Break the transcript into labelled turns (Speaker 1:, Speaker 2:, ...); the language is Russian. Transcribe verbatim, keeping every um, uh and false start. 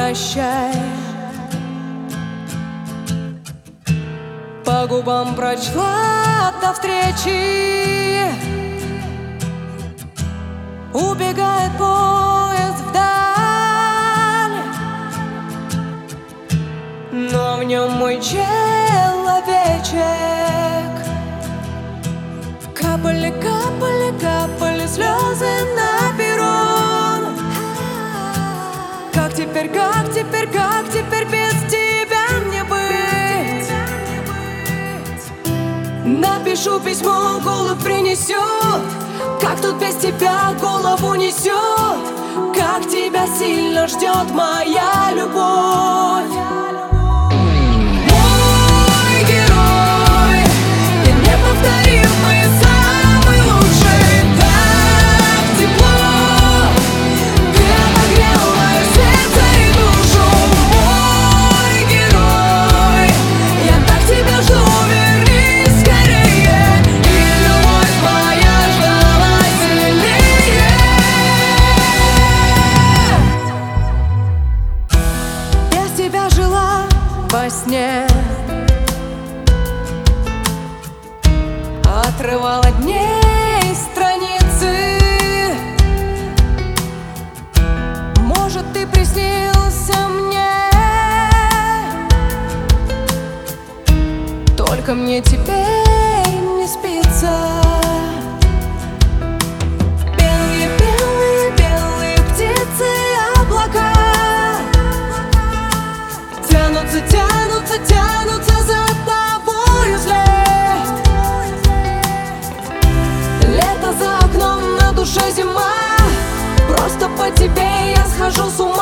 Speaker 1: прощай. По губам прочла до встречи. Убегает поезд вдаль, но в нем мой человечек. Капали, капали, капали слезы на перрон. Как теперь, как теперь, как теперь без тебя мне быть? Напишу письмо, голубь принесет. Как тут без тебя голову несет? Как тебя сильно ждет моя любовь? Мой герой, ты неповторимый, самый лучший. Так тепло, ты обогрел мое сердце и душу. Мой герой, я так тебя жду, вернись скорее. И любовь моя ждала сильнее. Без тебя жила во сне, отрывала дней страницы. Может, ты приснился мне, только мне теперь не спится. Белые, белые, белые птицы, облака тянутся, тянутся, тянутся за тобою вслед. Лето за окном, на душе зима. Просто по тебе я схожу с ума.